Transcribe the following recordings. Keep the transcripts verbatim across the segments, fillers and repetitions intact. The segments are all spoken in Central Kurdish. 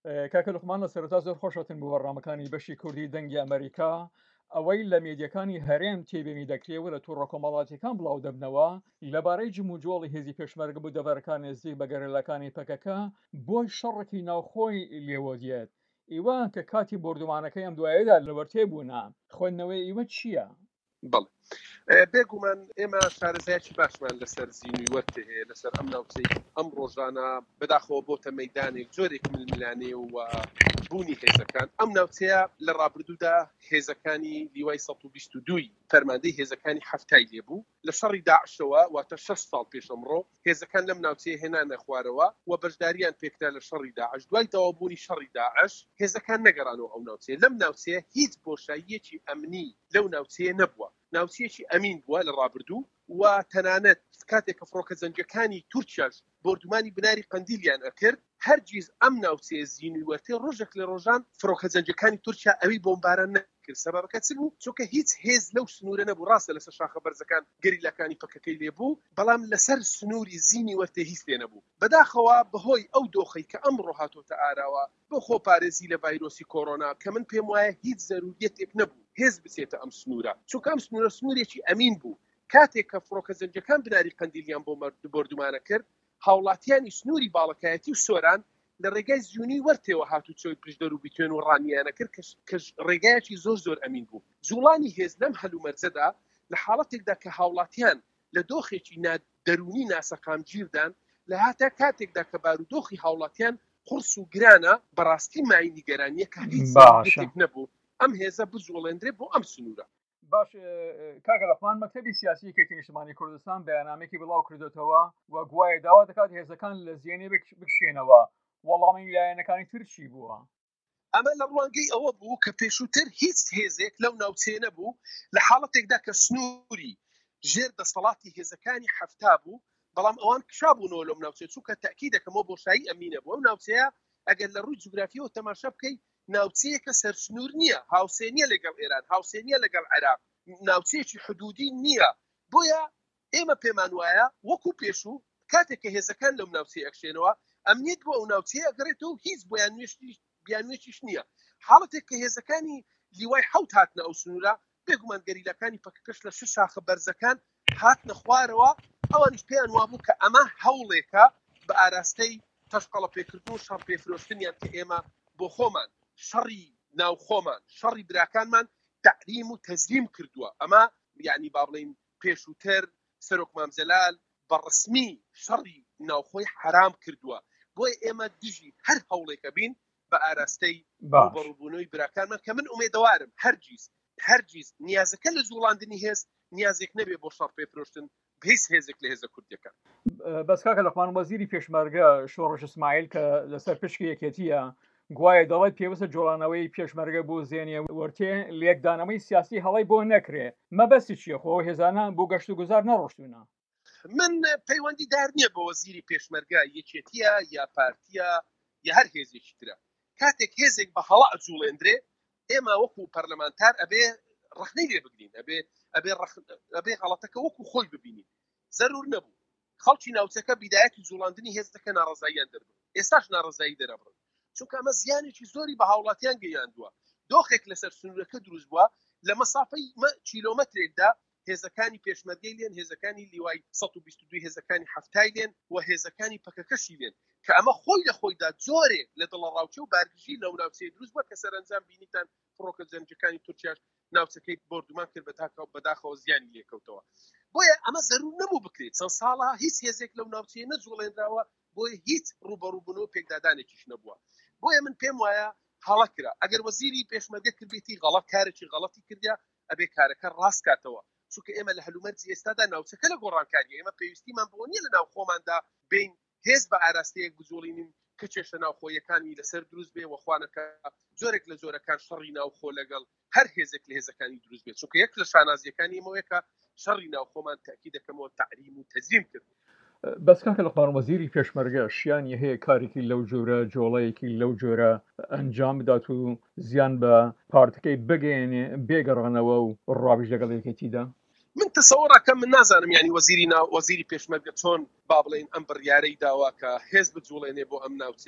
کاکە لوقمان لە سەرەتا زۆر خۆشەتن بۆ بەڕامەکانی بەشی کوردی دەنگی ئەمریکا ئەوەی لە مێدیەکانی هەرێم تێبینی دەکرێەوە لە تووڕە کۆمەڵاتیەکان بڵاو دەبنەوە لەبارەی جموجۆڵی هێزی پێشمەرگە بوو دەڤەرەکان نزیک بە گەرەلەکانی پەکەکە بۆی شەڕێکی ناوخۆی لێوە دێت ئیوە کە کاتی بردومانەکەی ئەم دوایەدا لەوەرتێ بوونا خوێندنەوەی ئیوە چییە؟ بەڵێ بێگومان ئێمە شارەزایکی باشمان لەسەر زیینوی وەرتێ هەیە لەسەر ئەم ناوچەی ئەم ڕۆژانە بەداخەوە بۆتە مەیدانێک جۆرێک ململانێ و بوونی هێزەکان ئەم ناوچەیە لە ڕابردوودا هێزەکانی لیوای سەد و بیست و دوو فەرماندەی هێزەکانی هەفتای لێبوو لە شەڕی داعشەوە واتە شەش ساڵ پێش ئەمڕۆ هێزەکان لەم ناوچەیە هێنانە خوارەوە و بەشداریان پێکرا لە شەڕی داعش دوای تەوابوونی شەڕی داعش هێزەکان نەگەڕانەوە ئەو ناوچەیە لەم ناوچەیە هیچ بۆشاییەکی ئەمنی لەو ناوچەیە نەبووە ناوچەیەکی ئەمین بووە لە ڕابردوو و تەنانەت کاتێک کە فڕۆکە زەنجەکانی تورکیاش بردومانی بناری قەندیلیان ئەکرد هەرگیز ئەم ناوچەیە زیینوی وەرتێ ڕۆژێک لە ڕۆژان فڕۆکە زەنجەکانی تورکیا ئەوی بۆمباران نەکرد سەبەبەکە چ بوو چونکە هیچ هێز لەو سنوورە نەبوو ڕاستە لەسەر شاخە بەرزەکان گەریلەکانی پەکەکەی لێبوو بەڵام لەسەر سنووری زیینی وەرتێ هیچ لێ نەبوو بەداخەوە بەهۆی ئەو دۆخەی کە ئەمڕۆ هاتۆتە ئاراوە بۆ خۆپارێزی لە ڤایرۆسی کۆڕۆنا کە من پێم وایە هیچ زەروریەتێک نەبوو هێز بچێتە ئەم سنوورە چونکە ئەم سنوورە سنوورێکی ئەمین بوو کاتێک کە فڕۆکە زەنجەکان بناری قەندیلیان بۆ بردومانە کرد هاوڵاتیانی سنووری باڵەکایەتی و سۆران لە ڕێگای زیونی وەرتێەوە هاتوو چۆی پشدەر و بیتوێن و ڕانیانە کرد کە ڕێگایەکی زۆر زۆر ئەمین بوو جوڵانی هێز لەم هەلومەرجەدا لە حاڵەتێکدا کە هاوڵاتیان لە دۆخێکی دەرونی ناسەقامگیردان لە هاتە کاتێکدا کە بارودۆخی هاوڵاتیان قورس و گرانە بەڕاستی مای نیگەرانیە کە هیچ نەبوو ئەم هێزە بجوڵێندرێ بۆ ئەم سنوورە باش کاکە لەقمان مەکتەبی سیاسی کێکی نیشتمانی کوردستان بەیانامێکی بڵاو کردوێتەوە و گوایە داوا دەکات هێزەکان لە زیێنێ بکشێنەوە وەڵامی لایەنەکانی تر چی بووە؟ ئەمە لە ڕوانگەی ئەوە بوو کە پێشووتر هیچ هێزێک لەو ناوچەیە نەبوو لە حاڵەتێکدا کە سنووری ژێر دەسەڵاتی هێزەکانی هەفتا بوو بەڵام ئەوان کشابوونەوە لەم ناوچەیە چونکە تاکیدەکەمەوە بۆشایی ئەمینە بوو ئەو ناوچەیە ئەگەر لە ڕووی جوگرافیەوە تەماشا بکەیت ناوچەیەکە سەرسنوور نییە هاوسێنیە لەگەڵ ئێران هاوسێنیە لەگەڵ عێراق ناوچەیەکی حدودی نییە بۆیە ئێمە پێمان وایە وەکو پێشوو کاتێک کە هێزەکان لەم ناوچەیە ئەکشێنەوە ئەمنیەت بۆ ئەو ناوچەیە ئەگەڕێتەوە هیچ بۆیان بیانوێشیش نییە حاڵەتێک کە هێزەکانی لیوای حەوت هاتنە ئەو سنوورە بێگومان گەریلەکانی پەکەکەش لە شش شاخە بەرزەکان هاتنە خوارەوە ئەوانیش پێیان وابوو کە ئەمە هەوڵێکە بە ئاراستەی تەشقەڵە پێکردن و شەڕ پێفرۆشتنیان کە ئێمە بۆ خۆمان شەڕی ناوخۆمان شەڕی براکانمان تعریم و تەزلیم کردووە ئەمە یعنی با بڵین پێشووتر سەرۆک مامزەلال بەڕسمی شەڕی ناوخۆی حرام کردووە بۆی ئێمە دژی هەر هەوڵێکە بین بە ئاراستەی بەڕووبوونەوەی براکانمان کە من ئومێدەوارم هەرگیز هەرگیز نیازەکە لە زوڵاندنی هێز نیازێک نەبێ بۆ شەڕ پێفرۆشتن هیچ هێزێک لە هێزە کوردیەکە بەس کاکە لەقمان وەزیری پێشمەرگە شۆڕش اسماعیل کە لەسەر پشکی یەکێتیە گوایە دەڵێت پێویستە جۆڵانەوەی پێشمەرگە بۆ زێنیە وەرتێ لێکدانەوەی سیاسی هەڵی بۆ نەکرێ مەبەستی چییە خۆ هێزانە بۆ گەشت و گوزار نەڕۆشتوونە من پەیوەندی دار نییە بە وەزیری پێشمەرگە یەکێتیە یا پارتیە یا هەر هێزێکی ترە کاتێک هێزێک بە هەڵا ئەجوڵێندرێ ئێمە وەکو پەرلەمانتار ئەبێ ڕخنەی لێ بگرین ئەبێ ئەبێ ئەبێ غەڵەتەکە وەکو خۆی ببینین زەرور نەبوو خەڵکی ناوچەکە بیدایەتی جوڵاندنی هێزەکە ناڕەزاییان دەربن ئێستاش ناڕەزایی دەرەبڕن چونکە ئەمە زیانێکی زۆری بە هاوڵاتیان گەیاندووە دۆخێک لەسەر سنوورەکە دروست بووە لە مەسافەی کیلۆمەترێکدا هێزەکانی پێشمەرگەی لێن هێزەکانی لیوای سەد و بیست و دوو هێزەکانی هەفتای لێن و هێزەکانی پەکەکەشی لێن کە ئەمە خۆی لە خۆیدا جۆرێک لە دڵە ڕاوچە و بارگژی لەو ناوچەی دروست بووە کە سەرنجام بینیتان فڕۆکە زەنجەکانی تورکیاش ناوچەکەی بردومان کرد بەداخەوە زیانی لێکەوتەوە بۆیە ئەمە زەرور نەبوو بکرێت چەند ساڵە هیچ هێزێک لەو ناوچەیە نەجوڵێنراوە بۆیە هیچ ڕوبەڕووبوونەوە پێکدادانێکیش نەبووە بۆیە من پێم وایە هەڵە کرا ئەگەر وەزیری پێشمەرگە کردێتی غەڵەت کارێکی غەڵەتی کردیا ئەبێ کارەکە ڕاست کاتەوە چونکە ئێمە لە هەلومەرجی ئێستادا ناوچەکە لە گۆڕانکاریە ئێمە پێویستیمان بۆ نییە لە ناو خۆماندا بین هێز بە ئاراستەیەک بجوڵینین کە کێشە ناوخۆیەکانی لەسەر دروست بێ وەخوانەکە زۆرێک لە زۆرەکان شەڕی ناوخۆ لەگەڵ هەر هێزێک لە هێزەکانی دروست بێت چونکە یەک لە شانازیەکانی ئەمەوەیە شەڕی ناوخۆمان تاکیدەکەمەوە تعریم و تەزریم کرد بەس کاکە لەقمان وەزیری پێشمەرگە شیانی هەیە کارێکی لەو جۆرە جۆڵەیەکی لەو جۆرە ئەنجام بدات و زیان بە پارتەکەی بگەێنێ بێگەڕانەوە و ڕابش لەگەڵ یەکێتیدا من تەسەوڕەکەم من نازانم ینی وەزیری ناو وەزیری پێشمەرگە چۆن با بڵێن ئەم بڕیارەی داوا کە هێز بجوڵێنێ بۆ ئەم ناوچەیە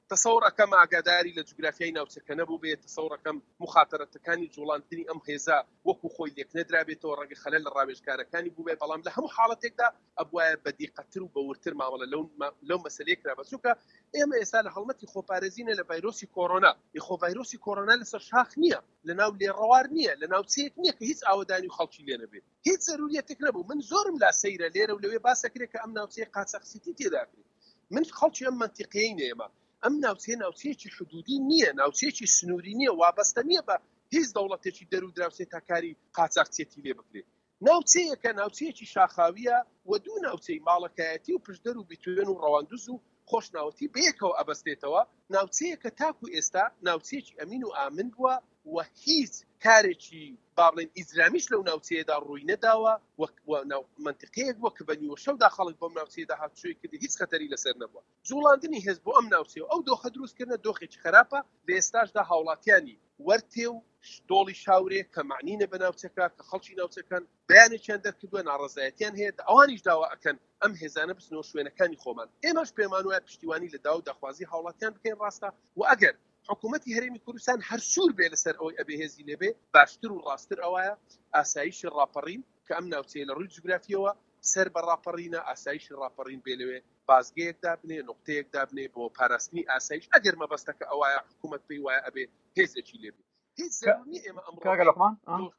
تەسەوڕەکەم ئاگاداری لە جوگرافیای ناوچەکە نەبوو بێت تەسەوڕەکەم مخاتەرەتەکانی جوڵاندنی ئەم هێزە وەکو خۆی لێک نەدرابێتەوە ڕەنگە خەلەل لە ڕاوێژکارەکانی بوو بێ بەڵام لە هەموو حاڵەتێکدا ئەبوایە بەدیقەتر و بەورتر مامەڵە لەو لەو مەسەلەیە کرا بەچووکە ئێمە ئێستا لە هەڵمەتی خۆپارێزینە لە ڤایرۆسی کۆڕۆنا یخۆ ڤایرۆسی کۆڕۆنا لەسەر شاخ نییە لەناو لێڕەوار نییە لە ناوچەیەک نییە کە هیچ ئاوەدانی و خەڵکی لێ نەبێت هیچ ضرورەتێک نەبوو من زۆرم لا سەیرە لێرە و لەوێ باسەکرێت کە ئەم ناوچەیە قاچەقسیتی تێداکرێت من خەڵکی ئەم منتیقەیەی نێمە ئەم ناوچەیە ناوچەیەکی حدودی نییە ناوچەیەکی سنووری نییە وابەستە نییە بە هیچ دەوڵەتێکی دەرو دراوسێ تا کاری قاچاقچێتی لێ بکرێت ناوچەیەکە ناوچەیەکی شاخاویە و دوو ناوچەی ماڵەکایەتی و پشدەر و بیتوێن و ڕەواندوز و خۆشناوەتی بەیەکەوە ئەبەستێتەوە ناوچەیەکە تاکو ئێستا ناوچەیەکی ئەمین و ئامن بووە و هیچ کارێکی بابڵێن ئیزرامیش لەو ناوچەیەدا ڕووی نەداوە منتیقەیەک وە کە بەنیوە شەودا خەڵک بۆم ناوچەیەدا هاتووی کردی هیچ خەتەری لەسەر نەبووە جوڵاندنی هێز بۆ ئەم ناوچەیە ئەو دۆخە دروستکردنە دۆخێکی خراپە لە ئێستاشدا هاوڵاتیانی وەرتێ و دۆڵی شاورێ کە معنینە بە ناوچەکە کە خەڵکی ناوچەکان بەیانێکیان دەرکردووە ناڕەزایەتیان هەیە ئەوانیش داوا ئەکەن ئەم هێزانە بچنەوە شوێنەکانی خۆمان ئێمەش پێمان وایە پشتیوانی لە داو داخوازی هاوڵاتیان بکەین ڕاستە و ئەگەر حکوومەتی هەرێمی کوردستان هەر سوور بێ لەسەر ئەوەی ئەبێ هێزی لێبێ باشتر و ڕاستتر ئەوایە ئاسایشی ڕاپەڕین کە ئەم ناوچەیە لە ڕووی جوگرافیەوە سەر بە ڕاپەڕینە ئاسایشی ڕاپەڕین بێ لەوێ بازگەیەک دابنێ نقطەیەک دابنێ بۆ پاراستنی ئاسایش ئەگەر مەبەستەکە ئەوایە حکوومەت پێی وایە ئەبێ هێزێکی لێبێ هیچ زەرورنی ئێمە ئەمڕۆ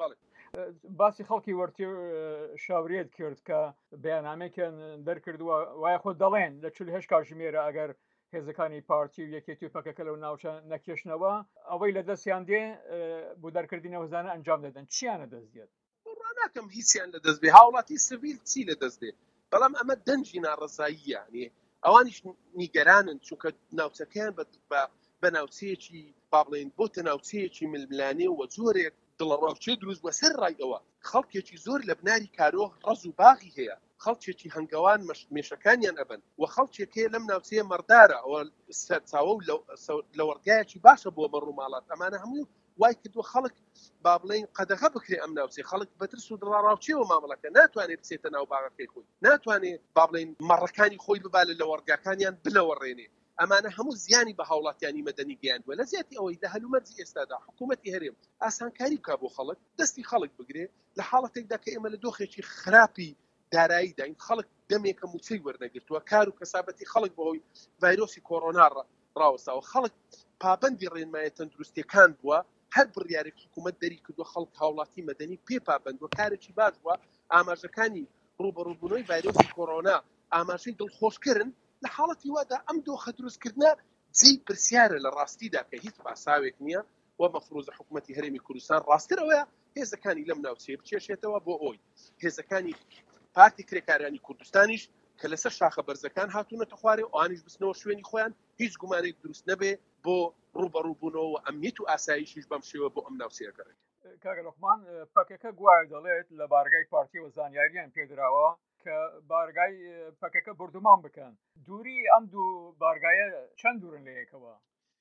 باسی خەڵکی وەرتی شاورێت کرد کە بەیانامێکیان دەرکردووە وایە خۆ دەڵێن لە چل هەشت کاتژمێرە ئەگەر هێزەکانی پارتی و یەکێتی و پەکەکە لەو ناوچە نەکێشنەوە ئەوەی لە دەستیان دێ بۆ دەرکردنی هێزانە ئەنجام دەدەن چیانە دەستێت ڕناکەم هیچیان لە دەست بێ هاوڵاتی سڤیل چی لە دەست دێ بەڵام ئەمە دەنجی ناڕزاییە نێ ئەوانیش نیگەرانن چونکە ناوچەکەیان بە ناوچەیەکی بابڵێن بۆتە ناوچەیەکی ململانێ و زۆرێک دڵڕاوچێ دروست بە سەر ڕایەوە خەڵکێکی زۆر لە بناری کارۆ ڕەز و باغی هەیە خەڵکێکی هەنگەوان مێشەکانیان ئەبن و خەڵکێکەیە لەم ناوچەیە مەردارە ئەوە سەرچاوە و لە وەرگایەکی باشە بۆ بەڕووماڵات ئەمانە هەموو وای کردووە خەڵک با بڵێن قەدەغە بکرێ ئەم ناوچێ خەڵک بەترس و دڵڕاوچێەوە مامەڵەکە ناتوانێت بچێتە ناو باغەکەی خۆی ناتوانێت با بڵێن مەڕەکانی خۆی ببالە لە وەرگاکانیان بلەوەڕێنێ ئەمانە هەموو زیانی بە هاوڵاتیانی مەدەنی گەیاندووە لە زیاتی ئەوەی لە هەلومەرجی ئێستادا حکوومەتی هەرێم ئاسانکاری بکا بۆ خەڵک دەستی خەڵک بگرێ لە حاڵەتێکدا کە ئێمە لە دۆخێکی خراپی داراییدا این خەڵک دەمێکە موچەی وەرنەگرتووە کار و کەسابەتی خەڵک بەهۆی ڤایرۆسی کۆڕۆنا ڕاوەستاوە خەڵک پابەندی ڕێنمایە تەندروستیەکان بووە هەر بڕیارێک حکوومەت دەری کردووە خەڵک هاوڵاتی مەدەنی پێ پابەندوە کارێکی باش بووە ئاماژەکانی ڕوبەڕووبوونەوەی ڤایرۆسی کۆڕۆنا ئاماژەی دڵخۆشکردن لە حاڵەتی وادا ئەم دۆخە دروستکردنە جێی پرسیارە لە ڕاستیدا کە هیچ باساوێک نییە و مەفروضە حکوومەتی هەرێمی کوردستان ڕاستترەوەیە هێزەکانی لەم ناوچەیە بچێشێتەوە بۆ ئەوی هێزەکانی پارتی کرێکارانی کوردستانیش کە لەسەر شاخە بەرزەکان هاتوونەتە خوارێ ئەوانیش بستنەوە شوێنی خۆیان هیچ گومانێک دروست نەبێ بۆ ڕوبەڕووبوونەوە و ئەمنیەت و ئاسایشیش بەم شێوە بۆ ئەم ناوچەیەکەڕێت کاگە لوقمان پەکەکە گوایە دەڵێت لە بارگای پارتیەوە زانیاریان پێدراوە کە بارگای پەکەکە بردومان بکەن دووری ئەم دوو بارگایە چەند دوورن لە یەکەوە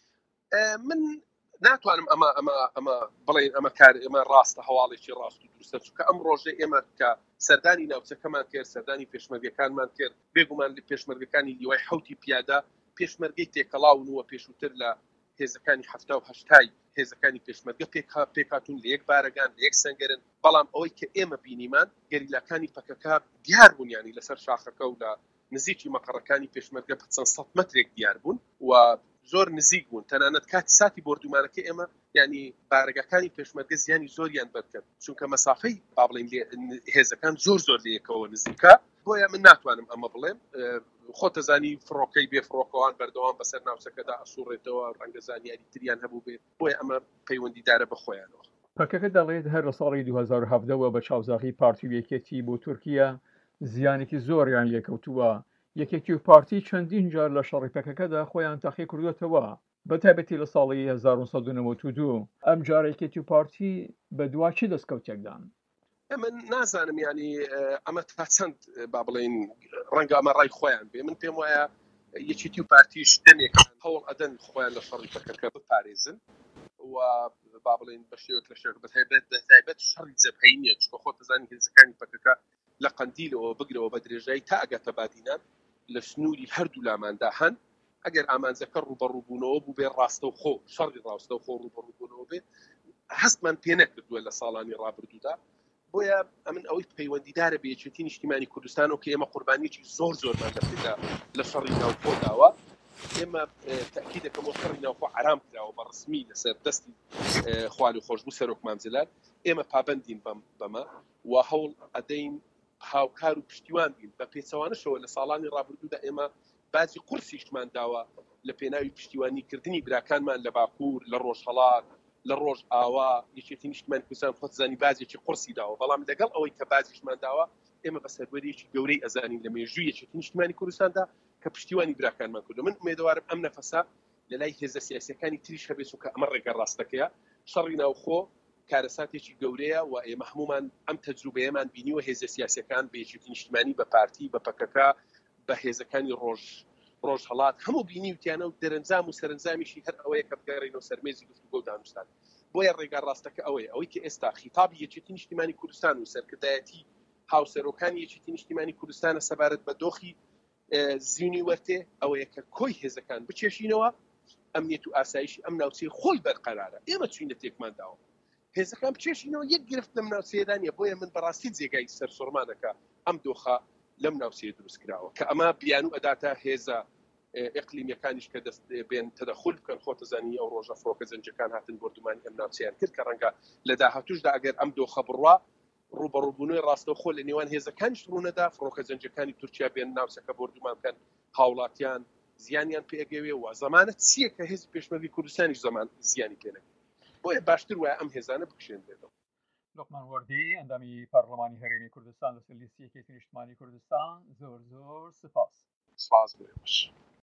من ناتوانم ئەمە ئەمە ئەمە بڵێن ئەمە کار ئێمە ڕاستە هەواڵێکی ڕاست و دروستە چونکە ئەم ڕۆژێ ئێمە کە سەردانی ناوچەکەمان کرد سەردانی پێشمەرگەکانمان کرد بێگومان لە پێشمەرگەکانی لیوای حوتی پیادە پێشمەرگەی تێکەڵاونەوە پێشووتر لە هێزەکانی هەفتا و هەشتای هێزەکانی پێشمەرگە پێکاتون لە یەک بارەگان لە یەک سەنگەرن بەڵام ئەوەی کە ئێمە بینیمان گەریلاکانی پەکەکە دیار بوونیانی لەسەر شاخەکە و لە نزیکی مەقڕەکانی پێشمەرگە بە چەند سەد مەترێک دیار بوون و زۆر نزیک بوون تەنانەت کاتی ساتی بردومانەکە ئێمە ینی بارگەکانی پێشمەرگە زیانی زۆریان بەرکرد چونکە مەسافەی با بڵێن هێزەکان زۆر زۆر لە یەکەوە نزیکە بۆیە من ناتوانم ئەمە بڵێم خۆتەزانی فڕۆکەی بێ فڕۆکەوان بەردەوام بەسەر ناوچەکەدا ئەسوڕێتەوە ڕەنگە زانیاری تریان هەبوو بێت بۆیە ئەمە پەیوەندیدارە بە خۆیانەوە پەکەکە دەڵێت هەر لە ساڵی دوو هەزار و هەڤدەوە بە چاوزاغی پارتی و یەکێتی بۆ تورکیا زیانێکی زۆریان لێکەوتووە یەکێتی و پارتی چەندین جار لە شەڕی پەکەکەدا خۆیان تاقی کردوێتەوە بە تایبەتی لە ساڵی هەزار و سەد و نەوەت و دوو ئەم جارێکێتی و پارتی بە دواچی دەستکەوتێکدان من نازانم ینی ئەمە تا چەند با بڵێن ڕەنگە ئەمە ڕای خۆیان بێ من پێم وایە یەکێتی و پارتیش دەمێک هەوڵ ئەدەن خۆیان لە شەڕی پەکەکە بپارێزن و با بڵێن بە شێوەیەک لە شێوەیەک بەتایبەت بەتایبەت شەڕی جەبهەیی نییە چونکە خۆت دەزانین هێزەکانی پەکەکە لە قەندیلەوە بگرەوە بە درێژایی تا ئەگاتە بادینان لە سنووری هەردوو لاماندا هەن ئەگەر ئامانجەکە ڕوبەڕووبوونەوە بوو بێ ڕاستە و خۆ شەڕی ڕاستە و خۆ ڕوبەڕووبوونەوە بێ هەستمان پێ نەکردووە لە ساڵانی ڕابردوودا بۆیە ئەمن ئەوەی پەیوەندیدارە بە یەکێتی نیشتیمانی کوردستان و کە ئێمە قوربانیەکی زۆر زۆرمان لەپێدا لە شەڕی ناوخۆداوە ئێمە تاکید دەکەم بۆ شەڕی ناوخۆ حرام کراوە بە ڕسمی لەسەر دەستی خوال و خۆشببوو سەرۆک مامزلات ئێمە پابندین بەمە و هەوڵ ئەدەین هاوکار و پشتیوان بین بە پێچەوانشەوە لە ساڵانی ڕابردوودا ئێمە باجی قورسیشتمان داوە لە پێناوی پشتیوانیکردنی براکانمان لە باکوور لە ڕۆژهەڵات لە ڕۆژ ئاوا یەکێتی نیشتیمانی کوردستان خۆت زانی بازێکی قورسی داوە بەڵام لەگەڵ ئەوەی کە بازیشمان داوە ئێمە بە سەروەریەکی گەورەی ئەزانین لە مێژووی یەکێتی نیشتیمانی کوردستاندا کە پشتیوانی براکانمان کردو من ئومێدوارم ئەم نەفەسە لە لای هێزە سیاسیەکانی تریش هەبێت و کە ئەمە ڕێگە ڕاستەکەیە شەڕی ناوخۆ کارەساتێکی گەورەیە و ئێمە هەمومان ئەم تەجروبەیەمان بینیوە هێزە سیاسیەکان بە یەکێتی نیشتیمانی بە پارتی بە پەکەکە بە هێزەکانی ڕۆژ ڕۆژهەڵات هەموو بینی وتیانە و دەرەنجام و سەرنجامیشی هەر ئەوەیە کە بگەڕێنەوە سەرمێزی گفتوگۆ و دانوستان بۆیە ڕێگا ڕاستەکە ئەوەیە ئەوەی کە ئێستا خیتابی یەکێتی نیشتیمانی کوردستان و سەرکردایەتی هاوسەرۆکانی یەکێتی نیشتیمانی کوردستانە سەبارەت بە دۆخی زیینی وەرتێ ئەوەیە کە کۆی هێزەکان بچێشینەوە ئەمنیەت و ئاسایشی ئەم ناوچەی خۆی بەرقەرارە ئێمە چوینە تێکمان داوە هێزەکان بچێشینەوە یەک گرفت لەم ناوچەیەدانە بۆیە من بەڕاستی جێگای سەرسوڕمانەکە ئەم دۆخە لەم ناوچەیە دروست کراوە کە ئەمە بیان و ئەداتە هێزە ئەقلیمیەکانیش کە دەست بێن تەدەخل بکەن خۆتە زانی ئەو ڕۆژە فڕۆکە زەنجەکان هاتن بردومانی ئەم ناوچەیان کرد کە ڕەنگە لە داهاتووشدا ئەگەر ئەم دۆخە بڕوا ڕوبەڕووبوونەوەی ڕاستەوخۆ لە نێوان هێزەکانیش ڕوونەدا فڕۆکە زەنجەکانی تورکیا بێن ناوچەکە بردومان بکەن هاوڵاتیان زیانیان پێگەوێ و زەمانە چییە کە هێزی پێشمەرگی کوردستانیش زەمان زیانی پێنەکە بۆیە باشتر وایە ئەم هێزانە بکشێن بێتەوە. لوقمان وەردی ئەندامی پەرلەمانی هەرێمی کوردستان لەسەر لیستی یەکێتی نیشتیمانی کوردستان زۆر زۆر سپاس. سپاس بێ باش.